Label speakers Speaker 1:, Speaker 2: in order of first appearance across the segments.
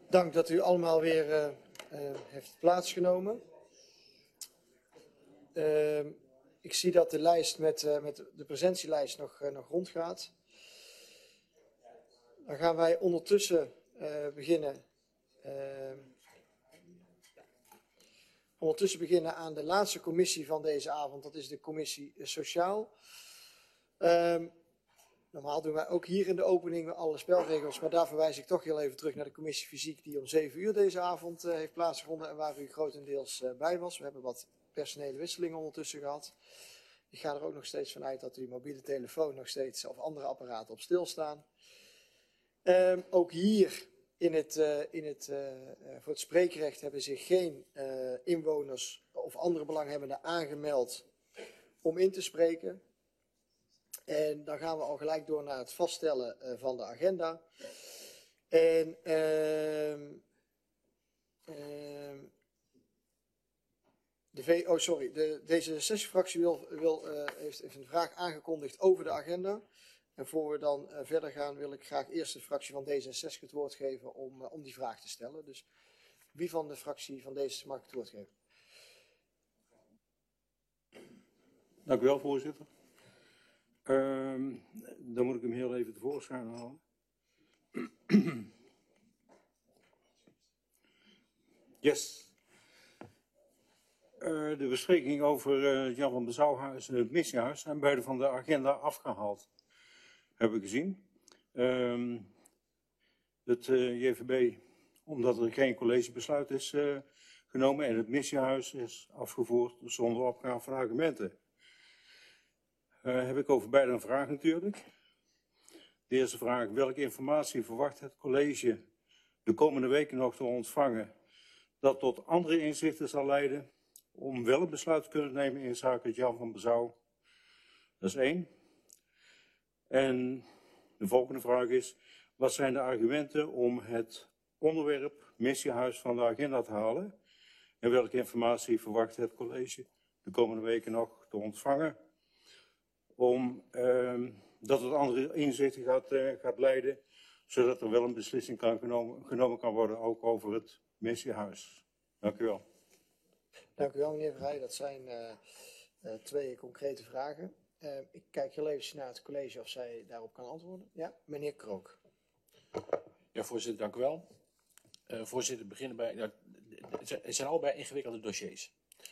Speaker 1: Dank dat u allemaal weer heeft plaatsgenomen. Ik zie dat de lijst met de presentielijst nog rondgaat. Dan gaan wij ondertussen beginnen. Beginnen aan de laatste commissie van deze avond. Dat is de commissie Sociaal. Normaal doen wij ook hier in de opening alle spelregels, maar daar verwijs ik toch heel even terug naar de commissie Fysiek die om 7 uur deze avond heeft plaatsgevonden en waar u grotendeels bij was. We hebben wat personele wisselingen ondertussen gehad. Ik ga er ook nog steeds vanuit dat uw mobiele telefoon nog steeds of andere apparaten op stilstaan. Ook hier voor het spreekrecht hebben zich geen inwoners of andere belanghebbenden aangemeld om in te spreken. En dan gaan we al gelijk door naar het vaststellen van de agenda. En de D66-fractie heeft een vraag aangekondigd over de agenda. En voor we dan verder gaan wil ik graag eerst de fractie van D66 het woord geven om die vraag te stellen. Dus wie van de fractie van D66 mag ik het woord geven?
Speaker 2: Dank u wel, voorzitter. Dan moet ik hem heel even tevoorschijn halen. Yes. De bespreking over Jan van Bezouwhuis en het missiehuis zijn beide van de agenda afgehaald, heb ik gezien. Het JVB, omdat er geen collegebesluit is genomen en het missiehuis is afgevoerd zonder opgave van argumenten. Heb ik over beide een vraag natuurlijk. De eerste vraag: welke informatie verwacht het college de komende weken nog te ontvangen dat tot andere inzichten zal leiden om wel een besluit te kunnen nemen in zaken Jan van Bezouw? Dat is 1. En de volgende vraag is: wat zijn de argumenten om het onderwerp missiehuis van de agenda te halen? En welke informatie verwacht het college de komende weken nog te ontvangen dat het andere inzichten gaat leiden, zodat er wel een beslissing genomen kan worden ook over het missiehuis. Dank u wel.
Speaker 1: Dank u wel, meneer Verheij. Dat zijn 2 concrete vragen. Ik kijk heel even naar het college of zij daarop kan antwoorden. Ja, meneer Krook.
Speaker 3: Ja, voorzitter, dank u wel. Voorzitter, beginnen bij. Nou, het zijn allebei ingewikkelde dossiers.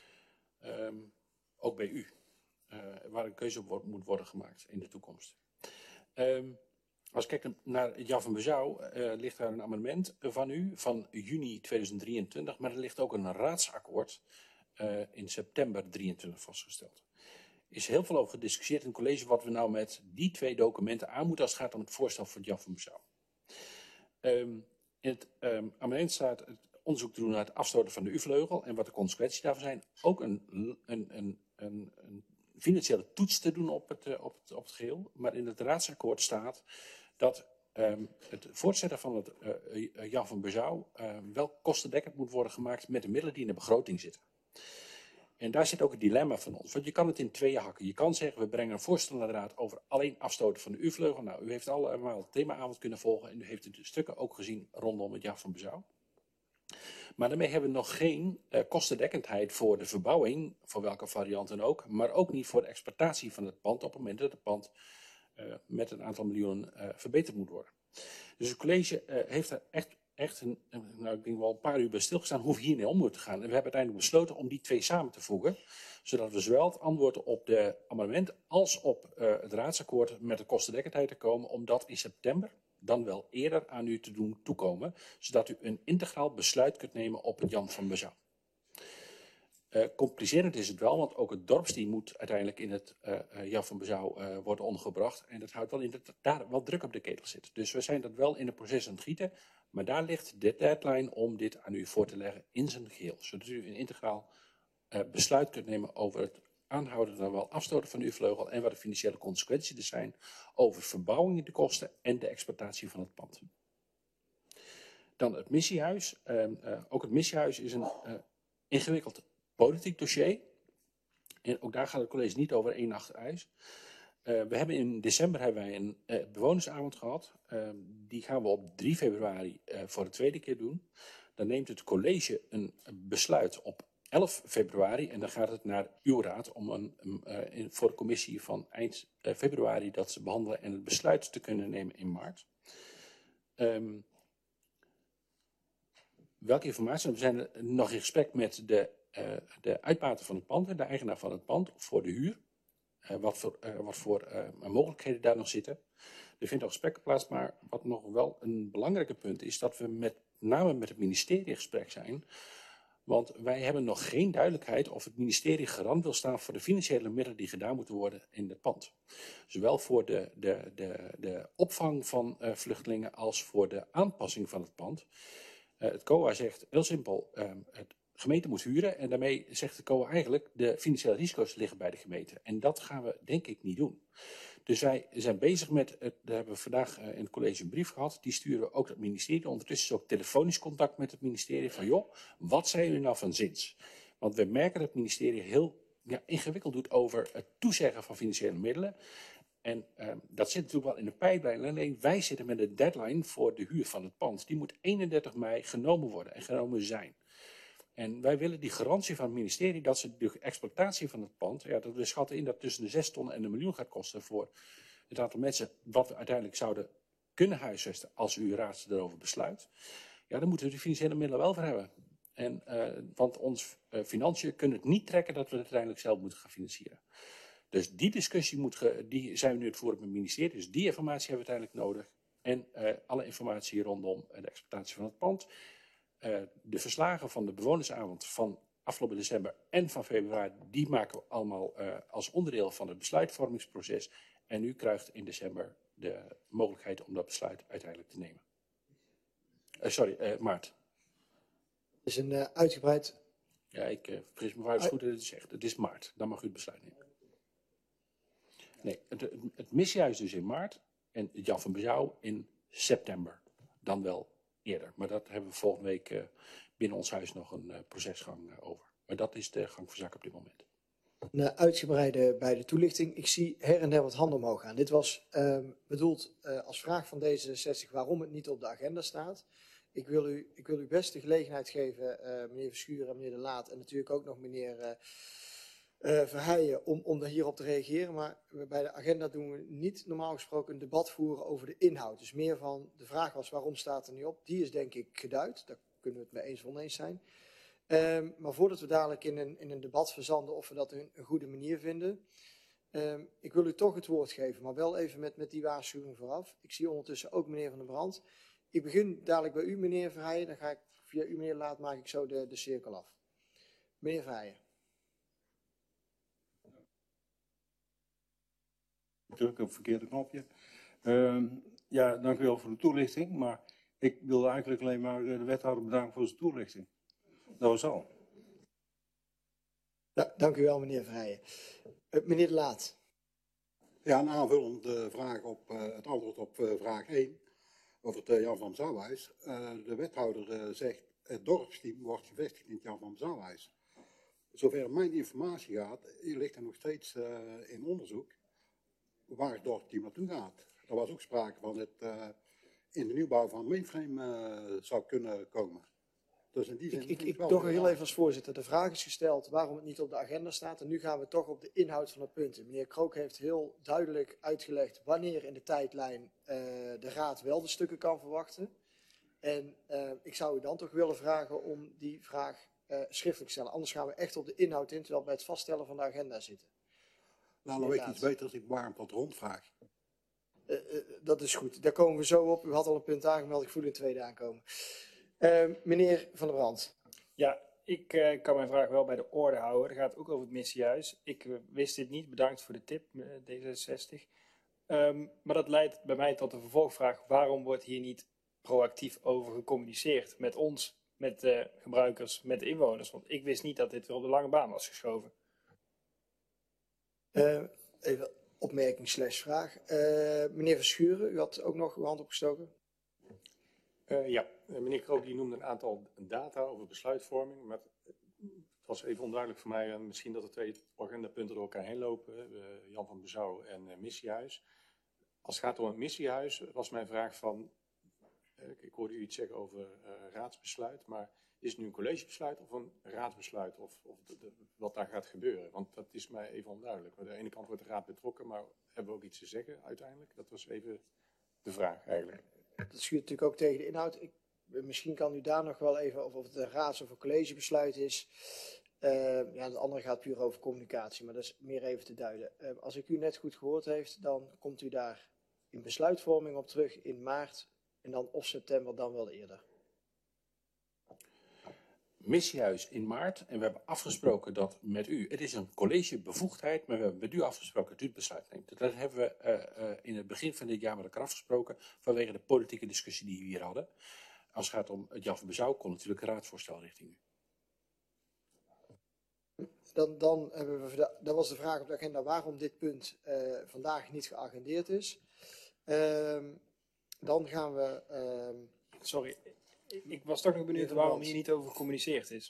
Speaker 3: Ook bij u. Waar een keuze op moet worden gemaakt in de toekomst. Als ik kijk naar Jan van Bezouw, ligt daar een amendement van u van juni 2023, maar er ligt ook een raadsakkoord in september 2023 vastgesteld. Er is heel veel over gediscussieerd in het college wat we nou met die 2 documenten aan moeten als het gaat om het voorstel van Jan van Bezouw. In het amendement staat het onderzoek te doen naar het afstoten van de U-vleugel en wat de consequenties daarvan zijn. Ook een financiële toets te doen op het geheel. Maar in het raadsakkoord staat dat het voortzetten van het Jan van Bezouw wel kostendekkend moet worden gemaakt met de middelen die in de begroting zitten. En daar zit ook het dilemma van ons. Want je kan het in 2 hakken. Je kan zeggen, we brengen een voorstel naar de raad over alleen afstoten van de U-vleugel. Nou, u heeft allemaal het themaavond kunnen volgen en u heeft de stukken ook gezien rondom het Jan van Bezouw. Maar daarmee hebben we nog geen kostendekkendheid voor de verbouwing, voor welke variant dan ook, maar ook niet voor de exploitatie van het pand op het moment dat het pand met een aantal miljoenen verbeterd moet worden. Dus het college heeft er echt ik denk wel een paar uur bij stilgestaan hoe we hiermee om moeten gaan. En we hebben uiteindelijk besloten om die 2 samen te voegen, zodat we zowel het antwoord op de amendement als op het raadsakkoord met de kostendekkendheid te komen, om dat in september dan wel eerder aan u te doen toekomen, zodat u een integraal besluit kunt nemen op het Jan van Bezouw. Complicerend is het wel, want ook het dorpsteam moet uiteindelijk in het Jan van Bezouw worden ondergebracht. En dat houdt wel in dat daar wel druk op de ketel zit. Dus we zijn dat wel in het proces aan het gieten. Maar daar ligt de deadline om dit aan u voor te leggen in zijn geheel. Zodat u een integraal besluit kunt nemen over het aanhouden dan wel afstoten van uw vleugel en wat de financiële consequenties er zijn over verbouwing, de kosten en de exploitatie van het pand. Dan het missiehuis. Ook het missiehuis is een ingewikkeld politiek dossier. En ook daar gaat het college niet over 1 nacht ijs. We hebben in december een bewonersavond gehad. Die gaan we op 3 februari voor de tweede keer doen. Dan neemt het college een besluit op 11 februari. En dan gaat het naar uw raad om voor de commissie van eind februari dat te behandelen en het besluit te kunnen nemen in maart. Welke informatie? We zijn nog in gesprek met de uitbater van het pand, de eigenaar van het pand, voor de huur. Wat voor mogelijkheden daar nog zitten. Er vindt al gesprekken plaats, maar wat nog wel een belangrijke punt is, dat we met name met het ministerie in gesprek zijn. Want wij hebben nog geen duidelijkheid of het ministerie garant wil staan voor de financiële middelen die gedaan moeten worden in het pand. Zowel voor de opvang van vluchtelingen als voor de aanpassing van het pand. Het COA zegt heel simpel, het gemeente moet huren en daarmee zegt de COA eigenlijk de financiële risico's liggen bij de gemeente. En dat gaan we denk ik niet doen. Dus wij zijn bezig met, daar hebben we vandaag in het college een brief gehad, die sturen we ook het ministerie. Ondertussen is ook telefonisch contact met het ministerie van joh, wat zijn jullie nou van zins? Want we merken dat het ministerie heel ingewikkeld doet over het toezeggen van financiële middelen. En dat zit natuurlijk wel in de pijplijn. Alleen wij zitten met een deadline voor de huur van het pand. Die moet 31 mei genomen worden en genomen zijn. En wij willen die garantie van het ministerie dat ze de exploitatie van het pand, dat we schatten in dat tussen de 6 ton en 1 miljoen gaat kosten voor het aantal mensen wat we uiteindelijk zouden kunnen huisvesten als uw raad erover besluit. Ja, dan moeten we de financiële middelen wel voor hebben. En, want ons financiën kunnen het niet trekken dat we het uiteindelijk zelf moeten gaan financieren. Dus die discussie die zijn we nu het voeren met het ministerie. Dus die informatie hebben we uiteindelijk nodig. En alle informatie rondom de exploitatie van het pand. De verslagen van de bewonersavond van afgelopen december en van februari, die maken we allemaal als onderdeel van het besluitvormingsproces. En u krijgt in december de mogelijkheid om dat besluit uiteindelijk te nemen. Maart.
Speaker 1: Het is een uitgebreid...
Speaker 3: Ja, ik vergis me waar het goed is zegt. Het is maart, dan mag u het besluit nemen. Nee, het missiehuis dus in maart en het Jan van Bezouw in september. Dan wel eerder. Maar dat hebben we volgende week binnen ons huis nog een procesgang over. Maar dat is de gang van zaken op dit moment.
Speaker 1: Een uitgebreide bij de toelichting. Ik zie her en der wat handen omhoog gaan. Dit was bedoeld als vraag van D66 waarom het niet op de agenda staat. Ik wil u best de gelegenheid geven, meneer Verschuren en meneer De Laat en natuurlijk ook nog meneer Verheijen om daar hierop te reageren. Maar bij de agenda doen we niet normaal gesproken een debat voeren over de inhoud. Dus meer van de vraag was waarom staat er niet op. Die is denk ik geduid. Daar kunnen we het mee eens of oneens zijn. Maar voordat we dadelijk in een debat verzanden of we dat een goede manier vinden. Ik wil u toch het woord geven, maar wel even met die waarschuwing vooraf. Ik zie ondertussen ook meneer Van der Brand. Ik begin dadelijk bij u, meneer Verheijen. Dan ga ik via u, meneer Laat, maak ik zo de cirkel af. Meneer Verheijen.
Speaker 2: Ik druk op het verkeerde knopje. Ja, dank u wel voor de toelichting. Maar ik wilde eigenlijk alleen maar de wethouder bedanken voor zijn toelichting. Dat was al.
Speaker 1: Ja, dank u wel, meneer Verheijen. Meneer De Laat.
Speaker 4: Ja, een aanvullende vraag op het antwoord op vraag 1 over het Jan van Bezouwhuis. De wethouder zegt het dorpsteam wordt gevestigd in het Jan van Bezouwhuis. Zover mijn informatie gaat, ligt er nog steeds in onderzoek waar het dorpsteam naartoe gaat. Er was ook sprake van het in de nieuwbouw van mainframe zou kunnen komen. Dus in die zin
Speaker 1: Ik toch heel even als voorzitter. De vraag is gesteld waarom het niet op de agenda staat. En nu gaan we toch op de inhoud van de punten. Meneer Krook heeft heel duidelijk uitgelegd wanneer in de tijdlijn de raad wel de stukken kan verwachten. En ik zou u dan toch willen vragen om die vraag schriftelijk te stellen. Anders gaan we echt op de inhoud in, terwijl we bij het vaststellen van de agenda zitten.
Speaker 4: Nou, dan weet ik iets beter als ik warm tot rondvraag.
Speaker 1: Dat is goed. Daar komen we zo op. U had al een punt aangemeld. Ik voel u een tweede aankomen. Meneer Van der Brand.
Speaker 5: Ja, ik kan mijn vraag wel bij de orde houden. Het gaat ook over het missiehuis. Ik wist dit niet. Bedankt voor de tip, D66. Maar dat leidt bij mij tot de vervolgvraag. Waarom wordt hier niet proactief over gecommuniceerd met ons, met de gebruikers, met de inwoners? Want ik wist niet dat dit weer op de lange baan was geschoven.
Speaker 1: Even opmerking / vraag. Meneer Verschuren, u had ook nog uw hand opgestoken.
Speaker 6: Ja, meneer Krook die noemde een aantal data over besluitvorming. Maar Het was even onduidelijk voor mij, misschien dat de twee agendapunten door elkaar heen lopen, Jan van Bezouw en Missiehuis. Als het gaat om het Missiehuis, was mijn vraag van, ik hoorde u iets zeggen over raadsbesluit, maar is het nu een collegebesluit of een raadsbesluit of wat daar gaat gebeuren? Want dat is mij even onduidelijk. Aan de ene kant wordt de raad betrokken, maar hebben we ook iets te zeggen uiteindelijk? Dat was even de vraag eigenlijk.
Speaker 1: Dat schuurt natuurlijk ook tegen de inhoud. Misschien kan u daar nog wel even, of het een raads- of een collegebesluit is. Ja, het andere gaat puur over communicatie, maar dat is meer even te duiden. Als ik u net goed gehoord heeft, dan komt u daar in besluitvorming op terug in maart en dan of september, dan wel eerder.
Speaker 3: Missiehuis in maart en we hebben afgesproken dat met u, het is een collegebevoegdheid, maar we hebben met u afgesproken dat u het besluit neemt. Dat hebben we in het begin van dit jaar met elkaar afgesproken vanwege de politieke discussie die we hier hadden. Als het gaat om het Jan van Bezouw, komt natuurlijk een raadsvoorstel richting u.
Speaker 1: Dan hebben we, dat was de vraag op de agenda waarom dit punt vandaag niet geagendeerd is. Dan gaan we...
Speaker 5: Sorry, ik was toch nog benieuwd waarom hier niet over gecommuniceerd is.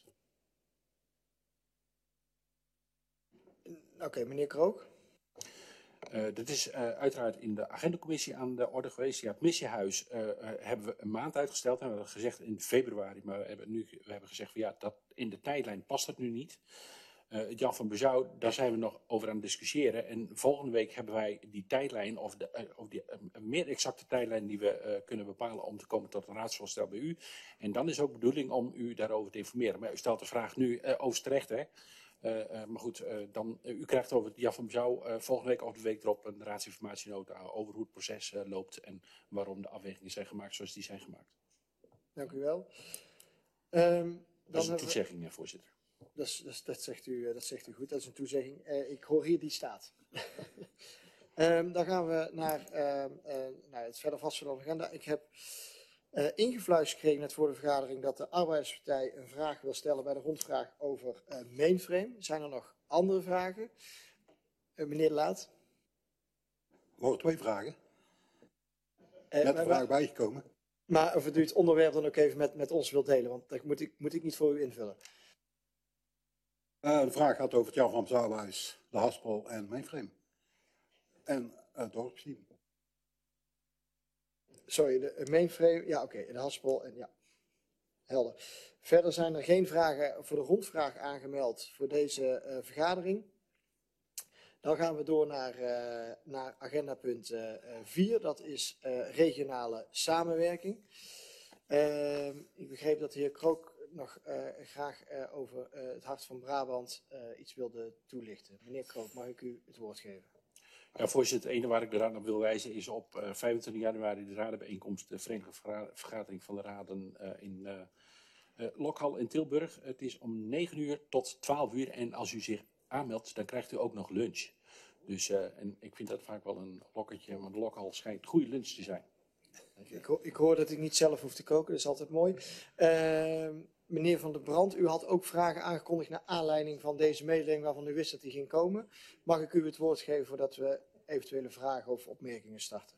Speaker 1: Oké, meneer Krook.
Speaker 3: Dat is uiteraard in de agendacommissie aan de orde geweest. Ja, het missiehuis hebben we een maand uitgesteld. We hebben gezegd in februari, maar we hebben gezegd van ja, dat in de tijdlijn past dat nu niet. Jan van Bezouw, daar zijn we nog over aan het discussiëren. En volgende week hebben wij die tijdlijn, of die meer exacte tijdlijn die we kunnen bepalen om te komen tot een raadsvoorstel bij u. En dan is ook de bedoeling om u daarover te informeren. Maar u stelt de vraag nu over terecht, hè. Maar goed, u krijgt over Jan van Bezouw volgende week of de week erop een raadsinformatienota over hoe het proces loopt en waarom de afwegingen zijn gemaakt zoals die zijn gemaakt.
Speaker 1: Dank u wel.
Speaker 3: Dat is een toezegging, voorzitter.
Speaker 1: Dat zegt u goed, dat is een toezegging. Ik hoor hier die staat. Dan gaan we naar het verder vaststellen van de agenda. Ik heb ingefluisterd gekregen net voor de vergadering dat de Arbeiderspartij een vraag wil stellen bij de rondvraag over mainframe. Zijn er nog andere vragen? Meneer De Laat.
Speaker 4: Er waren 2 vragen. Net een vraag bijgekomen.
Speaker 1: Maar of u het onderwerp dan ook even met ons wilt delen, want dat moet ik niet voor u invullen.
Speaker 4: De vraag gaat over het Jan van Bezouwhuis, de Haspel en mainframe. En het dorpsteam.
Speaker 1: Sorry, de mainframe, ja oké, de Haspel en ja, helder. Verder zijn er geen vragen voor de rondvraag aangemeld voor deze vergadering. Dan gaan we door naar agendapunt 4, dat is regionale samenwerking. Ik begreep dat de heer Krook nog graag over het Hart van Brabant iets wilde toelichten. Meneer Krook, mag ik u het woord geven?
Speaker 3: Ja, voorzitter, het ene waar ik de raad op wil wijzen is op 25 januari de radenbijeenkomst, de Verenigde Vergadering van de Raden in Lokhal in Tilburg. Het is om 9 uur tot 12 uur en als u zich aanmeldt, dan krijgt u ook nog lunch. Dus en ik vind dat vaak wel een lokketje, want Lokhal schijnt goede lunch te zijn.
Speaker 1: Ik hoor dat ik niet zelf hoef te koken, dat is altijd mooi. Meneer Van der Brand, u had ook vragen aangekondigd naar aanleiding van deze mededeling waarvan u wist dat die ging komen. Mag ik u het woord geven voordat we eventuele vragen of opmerkingen starten?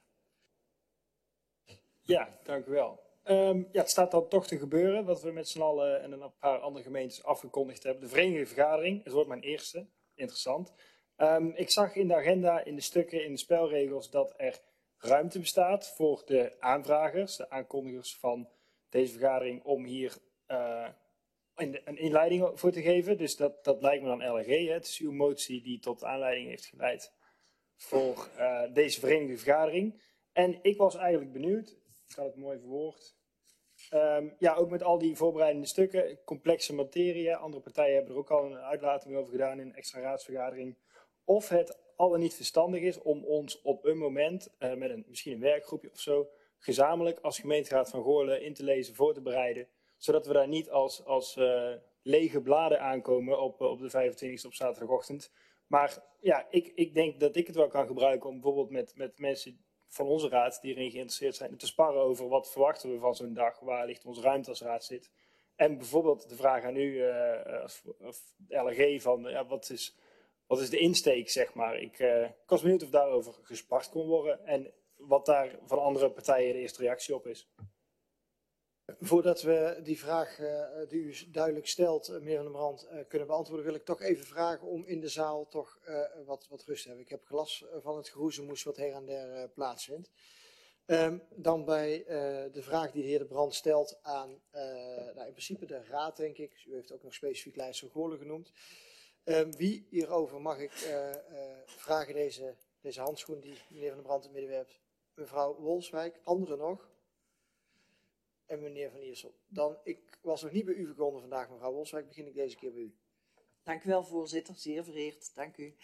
Speaker 5: Ja, dank u wel. Ja, het staat dan toch te gebeuren, wat we met z'n allen en een paar andere gemeentes afgekondigd hebben. De Verenigde Vergadering, het wordt mijn eerste, interessant. Ik zag in de agenda, in de stukken, in de spelregels dat er ruimte bestaat voor de aanvragers, de aankondigers van deze vergadering, om hier een inleiding voor te geven. Dus dat lijkt me dan LG. Hè. Het is uw motie die tot aanleiding heeft geleid voor deze Verenigde Vergadering. En ik was eigenlijk benieuwd, ik had het mooi verwoord. Ja, ook met al die voorbereidende stukken, complexe materie. Andere partijen hebben er ook al een uitlating over gedaan in een extra raadsvergadering. Of het al dan niet verstandig is om ons op een moment, met misschien een werkgroepje of zo, gezamenlijk als gemeenteraad van Goorlen in te lezen, voor te bereiden. Zodat we daar niet als lege bladen aankomen op de 25e op zaterdagochtend. Maar ja, ik denk dat ik het wel kan gebruiken om bijvoorbeeld met mensen van onze raad die erin geïnteresseerd zijn te sparren over wat verwachten we van zo'n dag, waar ligt onze ruimte als raad zit. En bijvoorbeeld de vraag aan u, of LRG, van ja, wat is de insteek, zeg maar. Ik was benieuwd of daarover gespart kon worden en wat daar van andere partijen de eerste reactie op is.
Speaker 1: Voordat we die vraag die u duidelijk stelt, meneer Van den Brand, kunnen beantwoorden, wil ik toch even vragen om in de zaal toch wat rust te hebben. Ik heb gelast van het geroezemoes wat her en der plaatsvindt. Dan bij de vraag die de heer De Brand stelt aan in principe de raad, denk ik. U heeft ook nog specifiek lijst van Goorlen genoemd. Wie hierover mag ik vragen deze handschoen die meneer Van den Brand in het midden werpt? Mevrouw Wolfswijk, anderen nog? En meneer Van Iersel. Dan, ik was nog niet bij u verkonden vandaag, mevrouw Wolfswijk. Begin ik deze keer bij u.
Speaker 7: Dank u wel, voorzitter. Zeer vereerd. Dank u.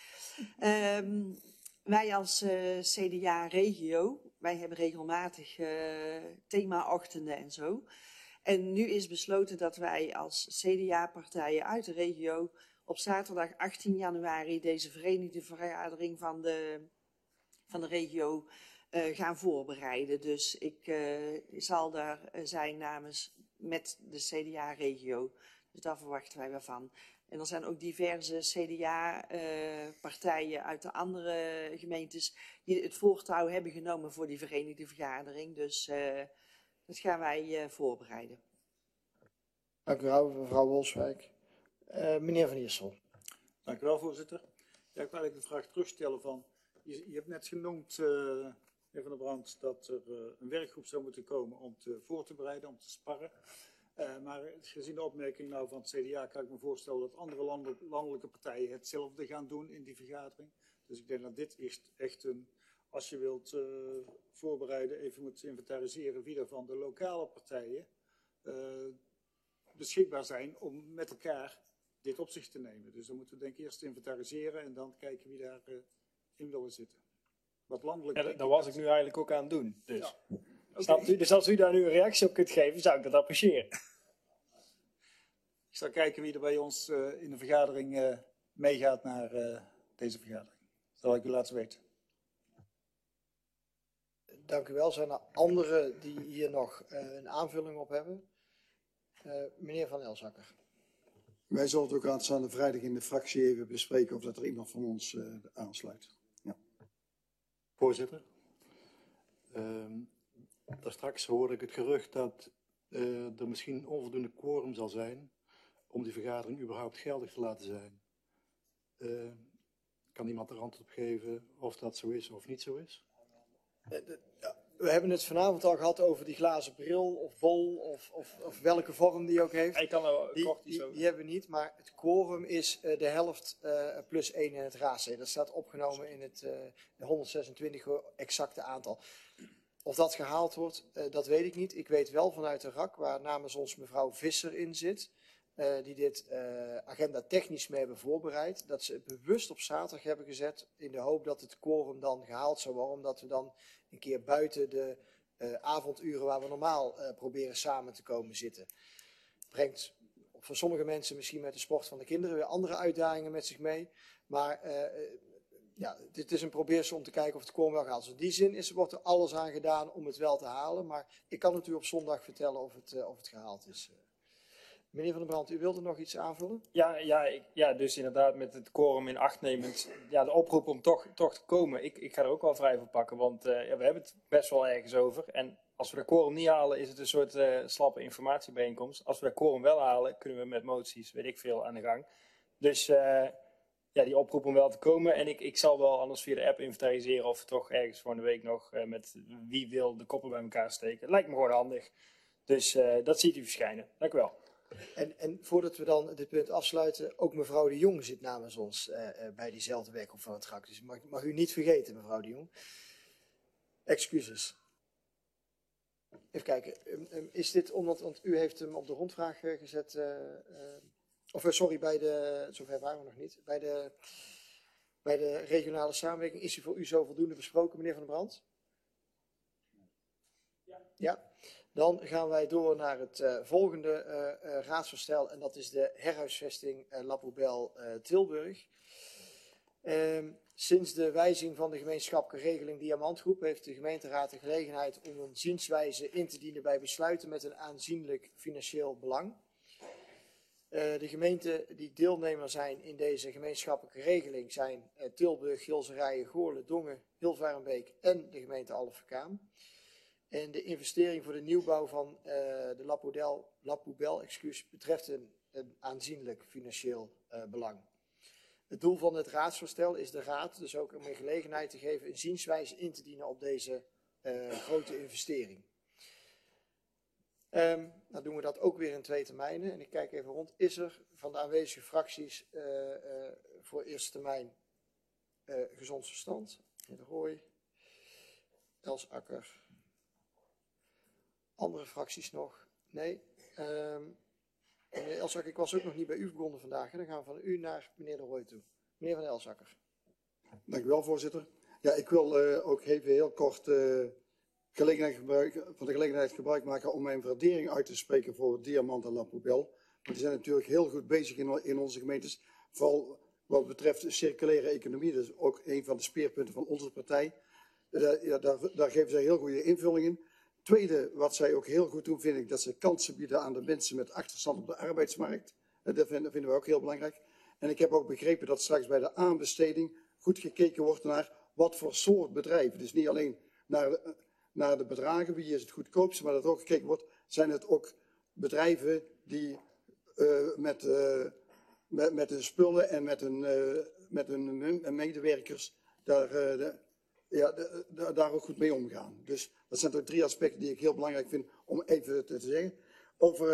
Speaker 7: Wij als CDA-regio, wij hebben regelmatig thema-ochtenden en zo. En nu is besloten dat wij als CDA-partijen uit de regio op zaterdag 18 januari deze verenigde vergadering van de regio gaan voorbereiden. Dus ik zal daar zijn namens met de CDA-regio. Dus daar verwachten wij wel van. En er zijn ook diverse CDA-partijen uit de andere gemeentes die het voortouw hebben genomen voor die verenigde vergadering. Dus dat gaan wij voorbereiden.
Speaker 1: Dank u wel, mevrouw Wolfswijk. Meneer Van Iersel.
Speaker 8: Dank u wel, voorzitter. Ja, ik wil eigenlijk de vraag terugstellen van, je hebt net genoemd, meneer Van der Brand, dat er een werkgroep zou moeten komen om voor te bereiden, om te sparren. Maar gezien de opmerking nou van het CDA kan ik me voorstellen dat andere landelijke partijen hetzelfde gaan doen in die vergadering. Dus ik denk dat dit eerst echt als je wilt voorbereiden, even moet inventariseren wie er van de lokale partijen beschikbaar zijn om met elkaar dit op zich te nemen. Dus dan moeten we denk ik eerst inventariseren en dan kijken wie daar in willen zitten. Wat landelijk.
Speaker 5: Ja, daar was ik nu eigenlijk ook aan het doen. Dus.
Speaker 8: Ja.
Speaker 5: Snapt u? Dus als u daar nu een reactie op kunt geven, zou ik dat appreciëren.
Speaker 8: Ik zal kijken wie er bij ons in de vergadering meegaat naar deze vergadering. Dat zal ik u laten weten.
Speaker 1: Dank u wel. Zijn er anderen die hier nog een aanvulling op hebben? Meneer Van Elzakker.
Speaker 9: Wij zullen het ook aanstaande vrijdag in de fractie even bespreken of dat er iemand van ons aansluit. Ja.
Speaker 10: Voorzitter, daar straks hoorde ik het gerucht dat er misschien onvoldoende quorum zal zijn om die vergadering überhaupt geldig te laten zijn. Kan iemand er antwoord op geven of dat zo is of niet zo is?
Speaker 1: We hebben het vanavond al gehad over die glazen bril of bol of welke vorm die ook heeft.
Speaker 5: Ik kan er kort iets over.
Speaker 1: Die hebben we niet, maar het quorum is de helft plus 1 in het raadslid. Dat staat opgenomen in het 126 exacte aantal. Of dat gehaald wordt, dat weet ik niet. Ik weet wel vanuit de RAK, waar namens ons mevrouw Visser in zit, die dit agenda technisch mee hebben voorbereid, dat ze het bewust op zaterdag hebben gezet in de hoop dat het quorum dan gehaald zou worden, omdat we dan een keer buiten de avonduren waar we normaal proberen samen te komen zitten. Brengt voor sommige mensen misschien met de sport van de kinderen weer andere uitdagingen met zich mee, maar dit is een probeersel om te kijken of het quorum wel gehaald is. In die zin wordt er alles aan gedaan om het wel te halen, maar ik kan het u op zondag vertellen of het gehaald is. Meneer Van den Brand, u wilde nog iets aanvullen?
Speaker 5: Ja, dus inderdaad met het quorum in acht nemend, de oproep om toch te komen. Ik ga er ook wel vrij voor pakken, want we hebben het best wel ergens over. En als we de quorum niet halen, is het een soort slappe informatiebijeenkomst. Als we de quorum wel halen, kunnen we met moties, weet ik veel, aan de gang. Dus die oproep om wel te komen. En ik zal wel anders via de app inventariseren of we toch ergens voor de week nog met wie wil de koppen bij elkaar steken. Lijkt me gewoon handig. Dus dat ziet u verschijnen. Dank u wel.
Speaker 1: En voordat we dan dit punt afsluiten, ook mevrouw de Jong zit namens ons bij diezelfde werkgroep van het GAK. Dus mag u niet vergeten, mevrouw de Jong. Excuses. Even kijken, is dit omdat, want u heeft hem op de rondvraag gezet, zover waren we nog niet, bij de regionale samenwerking, is hij voor u zo voldoende besproken, meneer Van den Brand? Ja. Dan gaan wij door naar het volgende raadsvoorstel en dat is de herhuisvesting La Poubelle Tilburg. Sinds de wijziging van de gemeenschappelijke regeling Diamantgroep heeft de gemeenteraad de gelegenheid om een zienswijze in te dienen bij besluiten met een aanzienlijk financieel belang. De gemeenten die deelnemer zijn in deze gemeenschappelijke regeling zijn Tilburg, Gilserijen, Goorle, Dongen, Hilvarenbeek en de gemeente Alphen-aan. En de investering voor de nieuwbouw van de La Poubelle betreft een aanzienlijk financieel belang. Het doel van het raadsvoorstel is de raad dus ook om een gelegenheid te geven een zienswijze in te dienen op deze grote investering. Dan doen we dat ook weer in 2 termijnen. En ik kijk even rond. Is er van de aanwezige fracties voor eerste termijn gezond verstand? Meneer De Rooij, Els Akker. Andere fracties nog? Nee. Meneer Elsakker, ik was ook nog niet bij u begonnen vandaag. Hè? Dan gaan we van u naar meneer De Rooij toe. Meneer Van Elsakker.
Speaker 9: Dank u wel, voorzitter. Ja, ik wil ook even heel kort van de gelegenheid gebruik maken om mijn waardering uit te spreken voor Diamant en La Poubelle. Want die zijn natuurlijk heel goed bezig in onze gemeentes. Vooral wat betreft de circulaire economie. Dat is ook een van de speerpunten van onze partij. Daar geven zij heel goede invulling in. Tweede, wat zij ook heel goed doen, vind ik dat ze kansen bieden aan de mensen met achterstand op de arbeidsmarkt. Dat vinden we ook heel belangrijk. En ik heb ook begrepen dat straks bij de aanbesteding goed gekeken wordt naar wat voor soort bedrijven. Dus niet alleen naar de bedragen, wie is het goedkoopste, maar dat ook gekeken wordt, zijn het ook bedrijven die met hun spullen en met hun medewerkers daar ook goed mee omgaan. Dus dat zijn toch 3 aspecten die ik heel belangrijk vind om even te zeggen. Over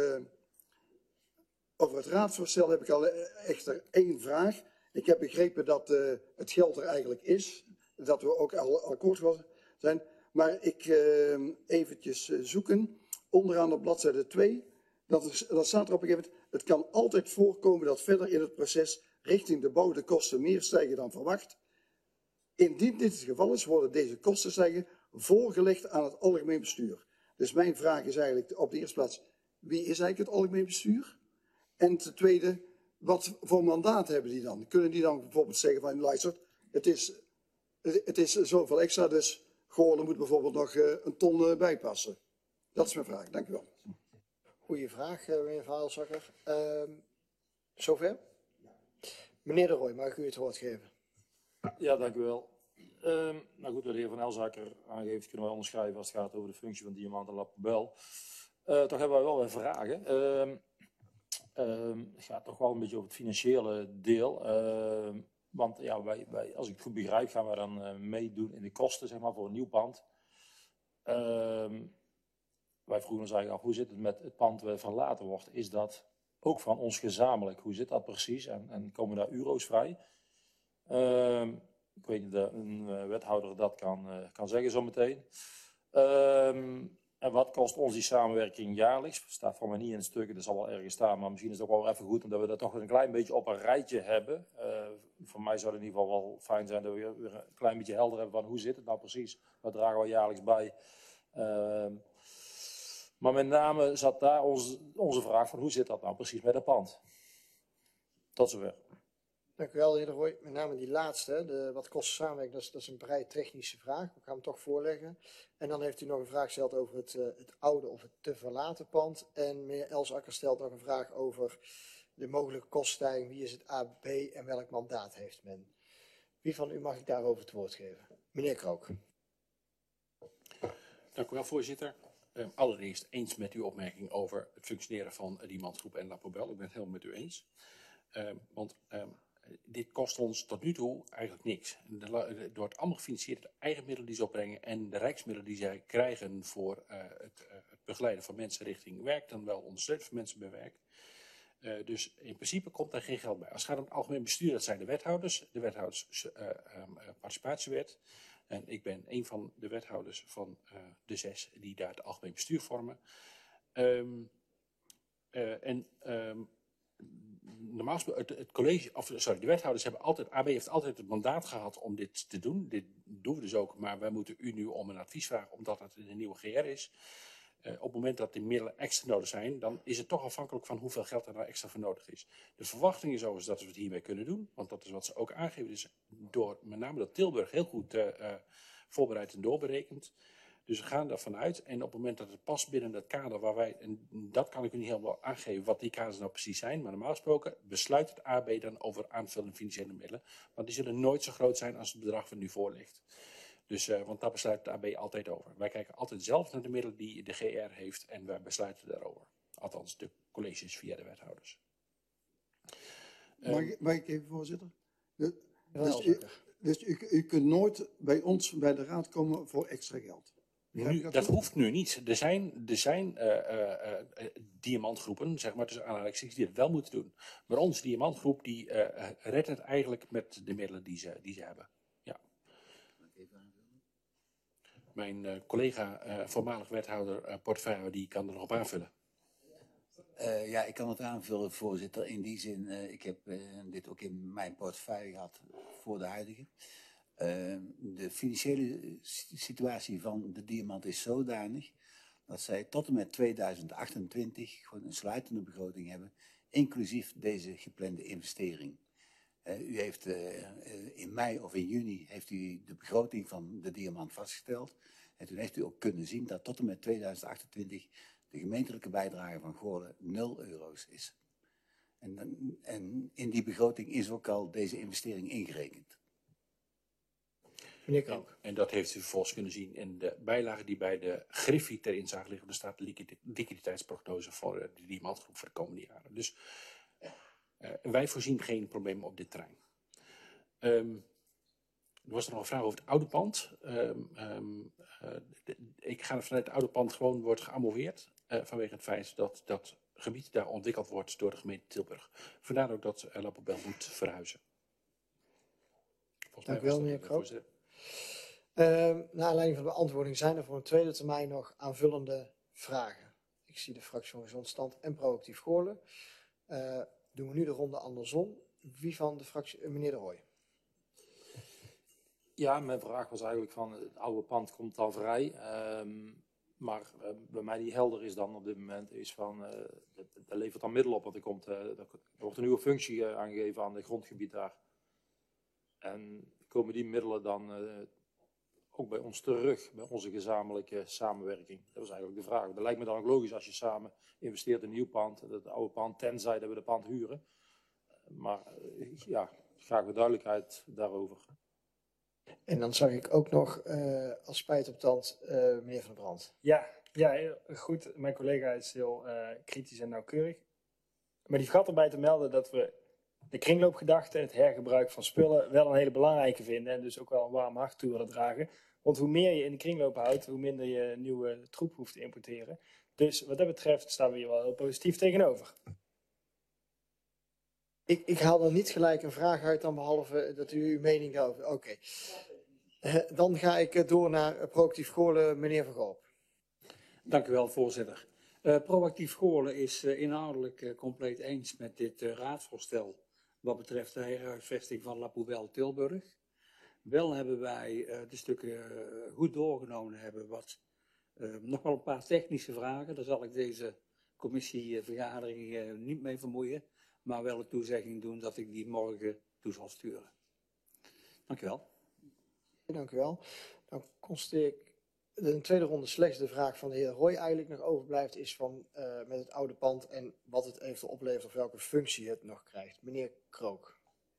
Speaker 9: het raadsvoorstel heb ik al echter 1 vraag. Ik heb begrepen dat het geld er eigenlijk is. Dat we ook al akkoord zijn. Maar ik eventjes zoeken. Onderaan op bladzijde 2. Dat staat er op een gegeven moment. Het kan altijd voorkomen dat verder in het proces richting de bouw de kosten meer stijgen dan verwacht. Indien dit het geval is, worden deze kostenstijgingen voorgelegd aan het algemeen bestuur. Dus mijn vraag is eigenlijk op de eerste plaats, wie is eigenlijk het algemeen bestuur? En ten tweede, wat voor mandaat hebben die dan? Kunnen die dan bijvoorbeeld zeggen van, luister, het is zoveel extra, dus Goorlen moet bijvoorbeeld nog een ton bijpassen. Dat is mijn vraag, dank u wel.
Speaker 1: Goeie vraag, meneer Van Elsakker. Zover? Meneer De Rooij, mag ik u het woord geven?
Speaker 11: Ja, dank u wel. Nou goed, wat de heer Van Elsakker aangeeft, kunnen wij onderschrijven als het gaat over de functie van Diamant en La Poubelle. Toch hebben wij wel weer vragen. Het gaat toch wel een beetje over het financiële deel. Want ja, wij, als ik het goed begrijp, gaan we dan meedoen in de kosten, zeg maar, voor een nieuw pand. Wij vroegen ons eigenlijk af, hoe zit het met het pand waar verlaten wordt? Is dat ook van ons gezamenlijk? Hoe zit dat precies? En komen daar euro's vrij? Ik weet niet of een wethouder dat kan zeggen zometeen. En wat kost ons die samenwerking jaarlijks? Staat voor mij niet in het stuk, dat zal wel ergens staan, maar misschien is het ook wel even goed omdat we dat toch een klein beetje op een rijtje hebben. Voor mij zou het in ieder geval wel fijn zijn dat we weer een klein beetje helder hebben van hoe zit het nou precies? Wat dragen we jaarlijks bij? Maar met name zat daar onze vraag van hoe zit dat nou precies met het pand? Tot zover.
Speaker 1: Dank u wel, heer De Rooij. Met name die laatste, wat kost samenwerking, dat is een vrij technische vraag. We gaan hem toch voorleggen. En dan heeft u nog een vraag gesteld over het oude of het te verlaten pand. En meneer Elsakker stelt nog een vraag over de mogelijke koststijging. Wie is het AB en welk mandaat heeft men? Wie van u mag ik daarover het woord geven? Meneer Krook.
Speaker 3: Dank u wel, voorzitter. Allereerst eens met uw opmerking over het functioneren van Diamantgroep en La Poubelle. Ik ben het helemaal met u eens. Want dit kost ons tot nu toe eigenlijk niks. Het wordt allemaal gefinancierd door de eigen middelen die ze opbrengen en de rijksmiddelen die zij krijgen voor het begeleiden van mensen richting werk, dan wel ondersteunen van mensen bij werk. Dus in principe komt daar geen geld bij. Als het gaat om het algemeen bestuur, dat zijn de wethouders participatiewet. En ik ben een van de wethouders van de 6 die daar het algemeen bestuur vormen. Normaal het college, de wethouders hebben altijd, AB heeft altijd het mandaat gehad om dit te doen. Dit doen we dus ook, maar wij moeten u nu om een advies vragen, omdat het een nieuwe GR is. Op het moment dat die middelen extra nodig zijn, dan is het toch afhankelijk van hoeveel geld er nou extra voor nodig is. De verwachting is overigens dat we het hiermee kunnen doen, want dat is wat ze ook aangeven. Dus door met name dat Tilburg heel goed voorbereid en doorberekend. Dus we gaan daarvan uit en op het moment dat het past binnen dat kader waar wij, en dat kan ik u niet helemaal aangeven wat die kaders nou precies zijn, maar normaal gesproken besluit het AB dan over aanvullende financiële middelen, want die zullen nooit zo groot zijn als het bedrag wat nu voor ligt. Dus, want daar besluit de AB altijd over. Wij kijken altijd zelf naar de middelen die de GR heeft en wij besluiten daarover. Althans, de colleges via de wethouders.
Speaker 9: Mag ik even, voorzitter?
Speaker 1: Wel,
Speaker 9: Dus u kunt nooit bij ons, bij de raad komen voor extra geld.
Speaker 3: Dat hoeft nu niet. Er zijn diamantgroepen, zeg maar tussen aanhalingstekens, die het wel moeten doen. Maar onze diamantgroep die redt het eigenlijk met de middelen die ze hebben. Ja. Mijn collega, voormalig wethouder portefeuille, die kan er nog op aanvullen.
Speaker 12: Ja, ik kan het aanvullen, voorzitter. In die zin, ik heb dit ook in mijn portefeuille gehad voor de huidige. De financiële situatie van de Diamant is zodanig dat zij tot en met 2028 gewoon een sluitende begroting hebben, inclusief deze geplande investering. U heeft in mei of in juni heeft u de begroting van de Diamant vastgesteld. En toen heeft u ook kunnen zien dat tot en met 2028 de gemeentelijke bijdrage van Goorlen 0 euro's is. En in die begroting is ook al deze investering ingerekend.
Speaker 1: Meneer Krook.
Speaker 3: En dat heeft u vervolgens kunnen zien in de bijlage die bij de Griffie ter inzage liggen. Er staat de liquiditeitsprognose voor de diamantgroep voor de komende jaren. Dus wij voorzien geen problemen op dit terrein. Er was er nog een vraag over het oude pand. Ik ga ervan uit dat het oude pand gewoon wordt geamoveerd. Vanwege het feit dat dat gebied daar ontwikkeld wordt door de gemeente Tilburg. Vandaar ook dat La Poubelle moet verhuizen.
Speaker 1: Dank u wel, meneer Krook. Naar aanleiding van de beantwoording zijn er voor een tweede termijn nog aanvullende vragen. Ik zie de fractie van Gezond Stand en Proactief Goorlen. Doen we nu de ronde andersom. Wie van de fractie? Meneer De Rooij.
Speaker 11: Ja, mijn vraag was eigenlijk van het oude pand komt al vrij. Maar bij mij die helder is dan op dit moment is van, dat levert dan middelen op. Want er wordt een nieuwe functie aangegeven aan het grondgebied daar. En komen die middelen dan ook bij ons terug, bij onze gezamenlijke samenwerking? Dat was eigenlijk de vraag. Dat lijkt me dan ook logisch als je samen investeert in een nieuw pand, het oude pand, tenzij dat we de pand huren. Maar ja, graag wat duidelijkheid daarover.
Speaker 1: En dan zag ik ook nog als spijt op tand meneer Van der Brand.
Speaker 5: Ja, heel goed. Mijn collega is heel kritisch en nauwkeurig. Maar die vergat erbij te melden dat we de kringloopgedachte, het hergebruik van spullen, wel een hele belangrijke vinden. En dus ook wel een warm hart toe willen dragen. Want hoe meer je in de kringloop houdt, hoe minder je nieuwe troep hoeft te importeren. Dus wat dat betreft staan we hier wel heel positief tegenover.
Speaker 1: Ik haal er niet gelijk een vraag uit dan behalve dat u uw mening daarover. Oké. Dan ga ik door naar Proactief Goorlen, meneer Van Gorp.
Speaker 13: Dank u wel, voorzitter. Proactief Goorlen is inhoudelijk compleet eens met dit raadsvoorstel wat betreft de herhuisvesting van La Poubelle Tilburg. Wel hebben wij de stukken goed doorgenomen hebben wat nog wel een paar technische vragen. Daar zal ik deze commissievergadering niet mee vermoeien, maar wel een toezegging doen dat ik die morgen toe zal sturen. Dank u wel.
Speaker 1: Dank u wel. Dan constateer ik dat in de tweede ronde slechts de vraag van de heer Roy eigenlijk nog overblijft, is van met het oude pand en wat het eventueel oplevert of welke functie het nog krijgt. Meneer Krook.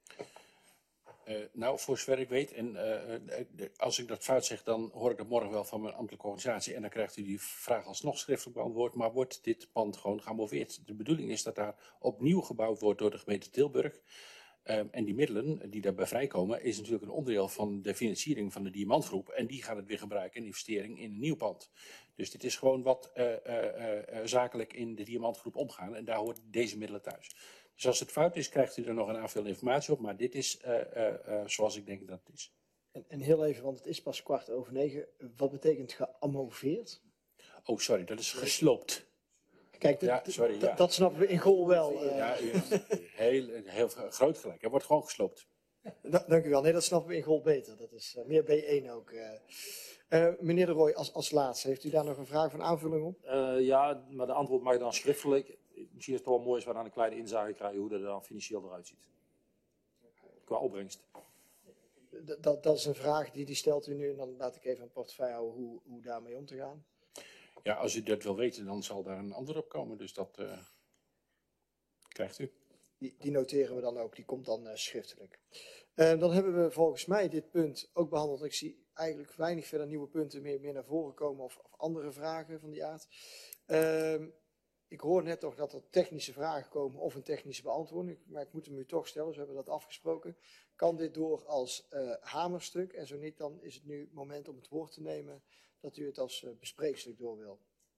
Speaker 3: Nou, voor zover ik weet, en als ik dat fout zeg, dan hoor ik dat morgen wel van mijn ambtelijke organisatie en dan krijgt u die vraag alsnog schriftelijk beantwoord, maar wordt dit pand gewoon geamoveerd? De bedoeling is dat daar opnieuw gebouwd wordt door de gemeente Tilburg. En die middelen die daarbij vrijkomen is natuurlijk een onderdeel van de financiering van de Diamantgroep en die gaat het weer gebruiken in investering in een nieuw pand. Dus dit is gewoon wat zakelijk in de Diamantgroep omgaan en daar hoort deze middelen thuis. Dus als het fout is, krijgt u er nog een aanvullende informatie op, maar dit is zoals ik denk dat het is.
Speaker 1: En heel even, want het is pas 9:15. Wat betekent geamoveerd?
Speaker 3: Oh, sorry, dat is gesloopt.
Speaker 1: Kijk,
Speaker 3: ja, sorry, ja.
Speaker 1: Dat snappen we in Goorlen wel.
Speaker 3: Ja, heel groot gelijk. Hij wordt gewoon gesloopt.
Speaker 1: Dank u wel. Nee, dat snappen we in Goorlen beter. Dat is meer B1 ook. Meneer De Rooij, als laatste, heeft u daar nog een vraag van aanvulling op?
Speaker 11: Ja, maar de antwoord mag dan schriftelijk. Misschien is het toch wel mooi als we dan een kleine inzage krijgen hoe dat er dan financieel eruit ziet. Qua opbrengst.
Speaker 1: Dat is een vraag die stelt u nu en dan laat ik even aan het portefeuille houden hoe daarmee om te gaan.
Speaker 3: Ja, als u dat wil weten, dan zal daar een antwoord op komen. Dus dat krijgt u.
Speaker 1: Die noteren we dan ook, die komt dan schriftelijk. Dan hebben we volgens mij dit punt ook behandeld. Ik zie eigenlijk weinig verder nieuwe punten meer naar voren komen of andere vragen van die aard. Ik hoor net toch dat er technische vragen komen of een technische beantwoording, maar ik moet hem u toch stellen, dus we hebben dat afgesproken. Kan dit door als hamerstuk en zo niet, dan is het nu het moment om het woord te nemen dat u het als bespreekstuk door wil.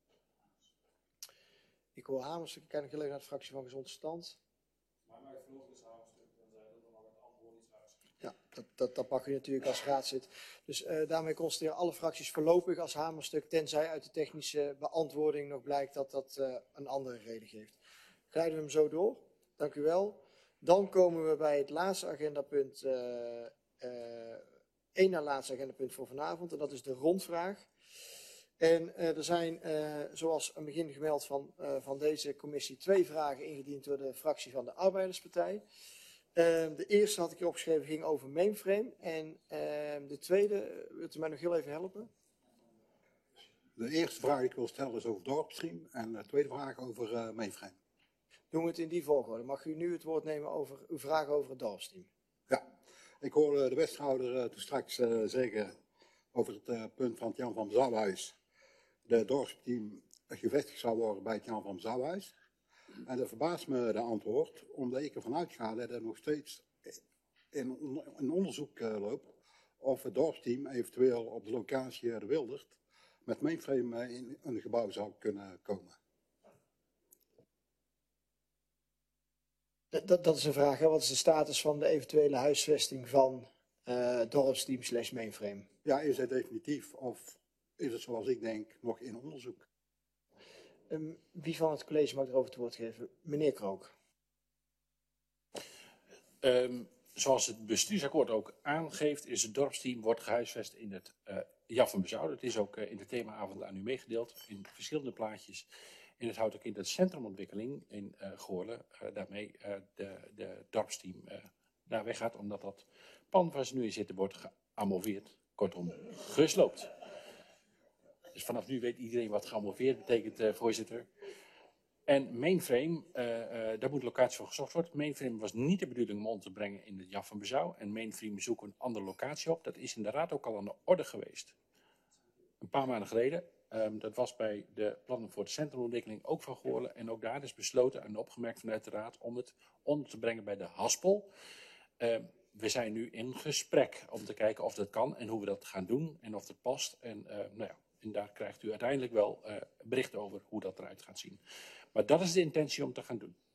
Speaker 1: Ik hoor hamerstuk, ik kijk nog heel even naar de fractie van Gezond Verstand. Ja, dat mag u natuurlijk als raadslid. Dus daarmee constateren alle fracties voorlopig als hamerstuk, tenzij uit de technische beantwoording nog blijkt dat dat een andere reden geeft. Glijden we hem zo door. Dank u wel. Dan komen we bij het laatste agendapunt, één na laatste agendapunt voor vanavond, en dat is de rondvraag. En er zijn, zoals aan het begin gemeld van deze commissie, 2 vragen ingediend door de fractie van de Arbeiderspartij. De eerste had ik hier opgeschreven, ging over mainframe. En de tweede, wilt u mij nog heel even helpen?
Speaker 4: De eerste vraag die ik wil stellen is over dorpsstream en de tweede vraag over mainframe.
Speaker 1: Doen we het in die volgorde. Mag u nu het woord nemen over uw vraag over het dorpsteam?
Speaker 4: Ja, ik hoorde de wethouder toen straks zeggen over het punt van het Jan van Zouwhuis. De dorpsteam gevestigd zou worden bij het Jan van Zouwhuis. En dat verbaast me de antwoord, omdat ik ervan uitga dat er nog steeds in onderzoek loopt of het dorpsteam eventueel op de locatie de Wildert met mainframe in een gebouw zou kunnen komen.
Speaker 1: Dat is een vraag, hè? Wat is de status van de eventuele huisvesting van dorpsteam / mainframe?
Speaker 4: Ja, is het definitief of is het zoals ik denk nog in onderzoek?
Speaker 1: Wie van het college mag erover het woord geven? Meneer Krook.
Speaker 3: Zoals het bestuursakkoord ook aangeeft, is het dorpsteam wordt gehuisvest in het Jan van Bezouw. Dat is ook in de themaavond aan u meegedeeld in verschillende plaatjes. En het houdt ook in de centrumontwikkeling in Goorlen daarmee de dorpsteam naar weg gaat, omdat dat pand waar ze nu in zitten wordt geamoveerd, kortom gesloopt. Dus vanaf nu weet iedereen wat geamoveerd betekent, voorzitter. En mainframe, daar moet locatie voor gezocht worden. Mainframe was niet de bedoeling om on te brengen in het Jan van Bezouw. En mainframe zoeken een andere locatie op. Dat is in de raad ook al aan de orde geweest. Een paar maanden geleden. Dat was bij de plannen voor de centrumontwikkeling ook van Goorlen. En ook daar is besloten en opgemerkt vanuit de raad om het onder te brengen bij de Haspel. We zijn nu in gesprek om te kijken of dat kan en hoe we dat gaan doen en of het past. En en daar krijgt u uiteindelijk wel bericht over hoe dat eruit gaat zien. Maar dat is de intentie om te gaan doen.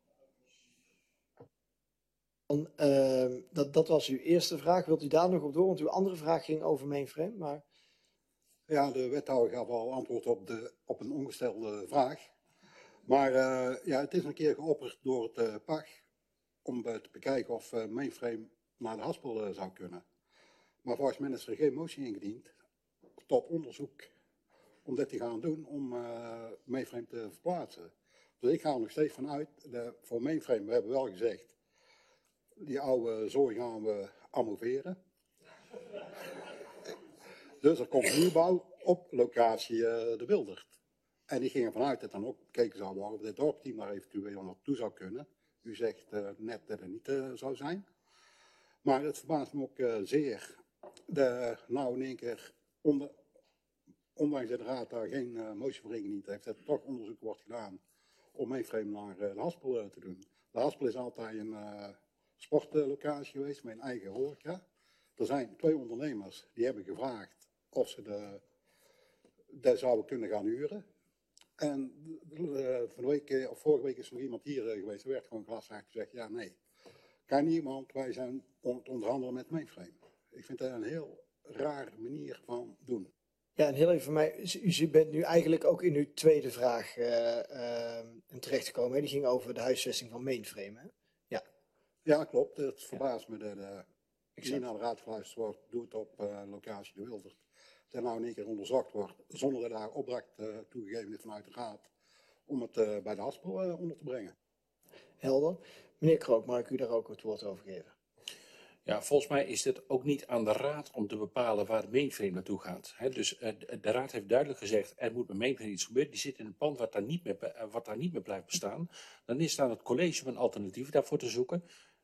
Speaker 1: Dat was uw eerste vraag. Wilt u daar nog op door? Want uw andere vraag ging over mainframe. Maar...
Speaker 4: Ja, de wethouder gaf al antwoord op een ongestelde vraag. Maar ja, het is een keer geopperd door het PAG om te bekijken of mainframe naar de Haspel zou kunnen. Maar volgens mij is er geen motie ingediend tot onderzoek om dit te gaan doen, om mainframe te verplaatsen. Dus ik ga er nog steeds van uit, voor mainframe, we hebben wel gezegd, die oude zooi gaan we amoveren. Dus er komt nieuwbouw op locatie de Wildert. En die gingen vanuit dat dan ook bekeken zou worden of dit dorpteam daar eventueel naartoe zou kunnen. U zegt net dat het niet zou zijn. Maar het verbaast me ook zeer. Nou in één keer, ondanks dat de raad daar geen motie voor ingediend heeft, dat er toch onderzoek wordt gedaan om mainframe naar de Haspel te doen. De Haspel is altijd een sportlocatie geweest met een eigen horeca. Er zijn 2 ondernemers die hebben gevraagd of ze dat zouden kunnen gaan huren. En vorige week is er nog iemand hier geweest, er werd gewoon glashecht gezegd, ja nee, kan niemand, wij zijn te onderhandelen met mainframe. Ik vind dat een heel rare manier van doen.
Speaker 1: Ja, en heel even voor mij, u bent nu eigenlijk ook in uw tweede vraag terechtgekomen. Hè? Die ging over de huisvesting van mainframe. Hè? Ja.
Speaker 4: Ja, klopt. Het verbaast me dat niet naar de raad geluisterd wordt, doet op locatie de Wildert. Dat nou in één keer onderzocht wordt, zonder dat daar opdracht toegegeven is vanuit de raad, om het bij de Haspel onder te brengen.
Speaker 1: Helder. Meneer Krook, mag ik u daar ook het woord over geven?
Speaker 3: Ja, volgens mij is het ook niet aan de raad om te bepalen waar de mainframe naartoe gaat. Dus de raad heeft duidelijk gezegd, er moet met mainframe iets gebeuren. Die zit in een pand wat daar niet meer blijft bestaan. Dan is het aan het college om een alternatief daarvoor te zoeken.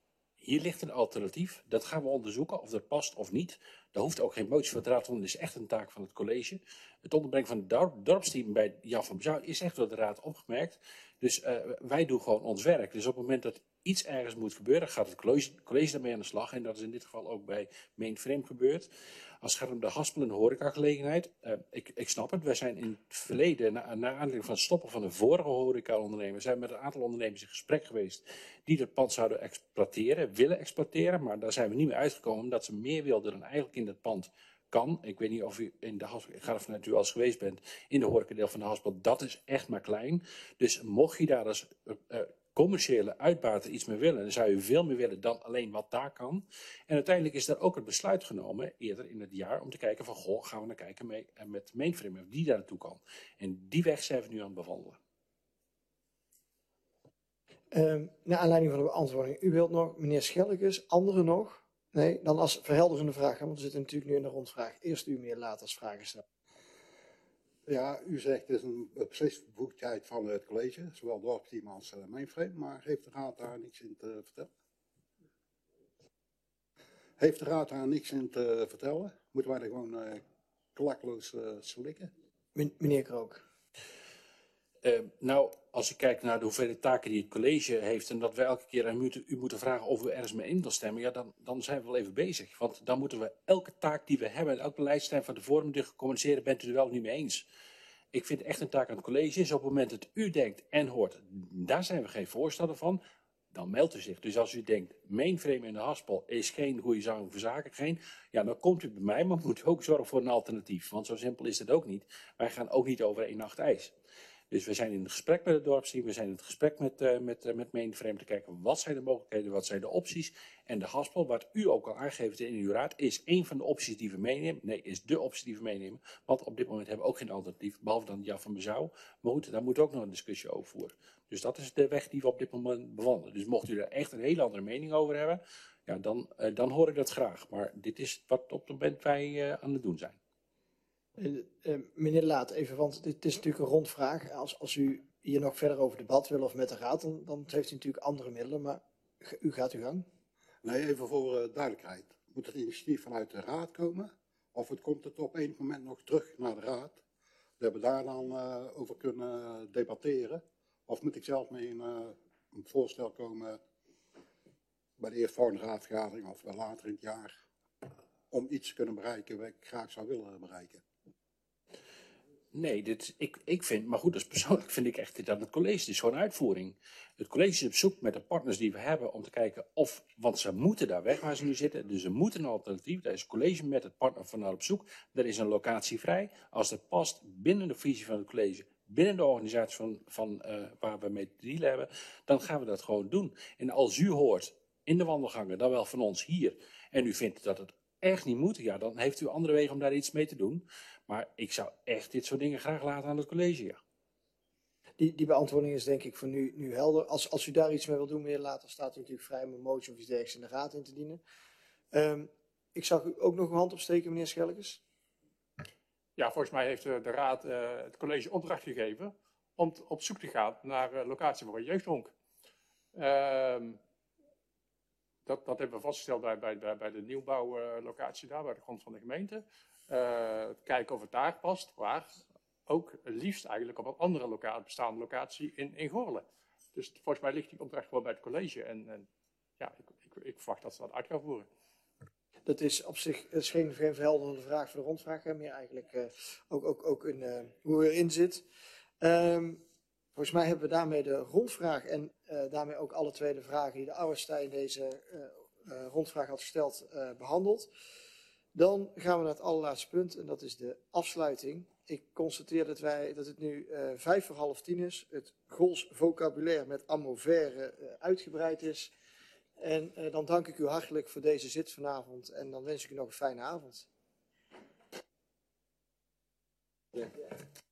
Speaker 3: Hier ligt een alternatief. Dat gaan we onderzoeken of dat past of niet. Daar hoeft ook geen motie van de raad om. Dat is echt een taak van het college. Het onderbrengen van het dorpsteam bij Jan van Bezouw is echt door de raad opgemerkt. Dus wij doen gewoon ons werk. Dus op het moment dat iets ergens moet gebeuren, gaat het college daarmee aan de slag. En dat is in dit geval ook bij Mainframe gebeurd. Als het gaat om de haspel- en horecagelegenheid, ik snap het. Wij zijn in het verleden, na aanleiding van het stoppen van de vorige horecaondernemer, zijn met een aantal ondernemers in gesprek geweest die dat pand zouden willen exploiteren. Maar daar zijn we niet meer uitgekomen, omdat ze meer wilden dan eigenlijk in dat pand kan. Ik weet niet of u in de haspel, ik ga ervan uit dat u al eens geweest bent, in de horecadeel van de haspel, dat is echt maar klein. Dus mocht je daar als commerciële uitbater iets mee willen, dan zou je veel meer willen dan alleen wat daar kan. En uiteindelijk is daar ook het besluit genomen, eerder in het jaar, om te kijken van, goh, gaan we naar kijken met Mainframe, of die daar naartoe kan. En die weg zijn we nu aan het bewandelen.
Speaker 1: Naar aanleiding van de beantwoording, u wilt nog, meneer Schellekes, anderen nog? Nee, dan als verhelderende vraag, want we zitten natuurlijk nu in de rondvraag. Eerst u, meneer Laat, als vragen stellen.
Speaker 4: Ja, u zegt het is een beslisbevoegdheid van het college, zowel dorpsteam als Mainframe, maar heeft de raad daar niks in te vertellen? Heeft de raad daar niks in te vertellen? Moeten wij er gewoon klakloos slikken?
Speaker 1: Meneer Krook.
Speaker 3: Nou, als ik kijk naar de hoeveelheid taken die het college heeft en dat we elke keer aan u moeten vragen of we ergens mee in wil stemmen, ja, dan zijn we wel even bezig. Want dan moeten we elke taak die we hebben, elk beleidsterrein van tevoren moeten communiceren, bent u er wel of niet mee eens. Ik vind echt een taak aan het college is op het moment dat u denkt en hoort, daar zijn we geen voorstander van, dan meldt u zich. Dus als u denkt, Mainframe in de haspel is geen goede zaak voor zaken, dan komt u bij mij, maar moet u ook zorgen voor een alternatief. Want zo simpel is het ook niet. Wij gaan ook niet over 1 nacht ijs. Dus we zijn in het gesprek met het dorpsteam, we zijn in het gesprek met Mainframe te kijken wat zijn de mogelijkheden, wat zijn de opties. En de haspel, wat u ook al aangeeft in uw raad, is één van de opties die we meenemen. Nee, is de optie die we meenemen. Want op dit moment hebben we ook geen alternatief, behalve dan Jan van Bezouw. Maar goed, daar moet ook nog een discussie over voeren. Dus dat is de weg die we op dit moment bewandelen. Dus mocht u er echt een hele andere mening over hebben, ja, dan hoor ik dat graag. Maar dit is wat op het moment wij aan het doen zijn.
Speaker 1: Meneer Laat, even, want dit is natuurlijk een rondvraag. Als u hier nog verder over debat wil of met de raad, dan heeft u natuurlijk andere middelen, maar u gaat uw gang.
Speaker 4: Nee, even voor duidelijkheid. Moet het initiatief vanuit de raad komen? Of komt het op enig moment nog terug naar de raad? Dat we daar dan over kunnen debatteren? Of moet ik zelf mee een voorstel komen bij de eerstvolgende raadsvergadering of wel later in het jaar, om iets te kunnen bereiken wat ik graag zou willen bereiken?
Speaker 3: Nee, ik vind, maar goed, dus persoonlijk vind ik echt dit aan het college. Het is gewoon uitvoering. Het college is op zoek met de partners die we hebben om te kijken of, want ze moeten daar weg waar ze nu zitten, dus ze moeten een alternatief. Daar is het college met het partner van op zoek. Er is een locatie vrij. Als dat past binnen de visie van het college, binnen de organisatie van waar we mee te dealen hebben, dan gaan we dat gewoon doen. En als u hoort in de wandelgangen, dan wel van ons hier, en u vindt dat het echt niet moet, ja, dan heeft u andere wegen om daar iets mee te doen. Maar ik zou echt dit soort dingen graag laten aan het college, ja.
Speaker 1: Die beantwoording is denk ik voor nu helder. Als u daar iets mee wil doen, meneer Laat, dan staat u natuurlijk vrij om een motie of iets dergelijks in de raad in te dienen. Ik zag u ook nog een hand opsteken, meneer Schellekes.
Speaker 14: Ja, volgens mij heeft de raad het college opdracht gegeven om op zoek te gaan naar locatie voor een jeugdhonk. Dat hebben we vastgesteld bij de nieuwbouwlocatie daar, bij de grond van de gemeente. Kijken of het daar past, maar ook liefst eigenlijk op een andere bestaande locatie in Goorlen. Dus volgens mij ligt die opdracht gewoon bij het college en ja, ik verwacht dat ze dat uit gaan voeren.
Speaker 1: Dat is op zich geen verhelderende vraag voor de rondvraag, meer eigenlijk ook hoe we erin zit. Volgens mij hebben we daarmee de rondvraag en daarmee ook alle tweede vragen die de Auwestij in deze rondvraag had gesteld behandeld. Dan gaan we naar het allerlaatste punt en dat is de afsluiting. Ik constateer dat het nu 9:55 is. Het Gools vocabulaire met amovere uitgebreid is. En dan dank ik u hartelijk voor deze zit vanavond en dan wens ik u nog een fijne avond. Ja.